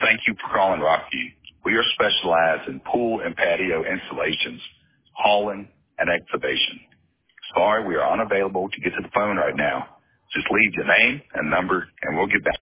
Thank you for calling Rockview. We are specialized in pool and patio installations, hauling, and excavation. Sorry, we are unavailable to get to the phone right now. Just leave your name and number, and we'll get back.